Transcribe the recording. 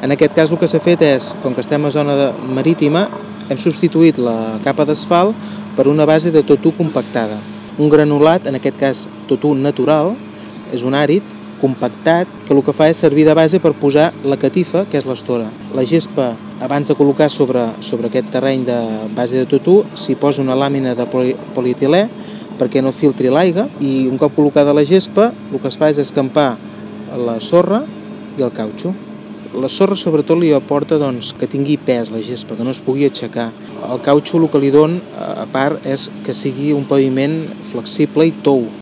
En aquest cas el que s'ha fet és, com que estem a zona marítima, hem substituït la capa d'asfalt per una base de totú compactada. Un granulat, en aquest cas totú natural, és un àrid compactat que el que fa és servir de base per posar la catifa, que és l'estora. La gespa, abans de col·locar sobre aquest terreny de base de totú, s'hi posa una làmina de polietilè perquè no filtri l'aigua, i un cop col·locada la gespa el que es fa és escampar la sorra i el cautxú. La sorra sobretot li aporta que tingui pes la gespa, que no es pugui aixecar. El cautxú el que li dona, a part, és que sigui un paviment flexible i tou.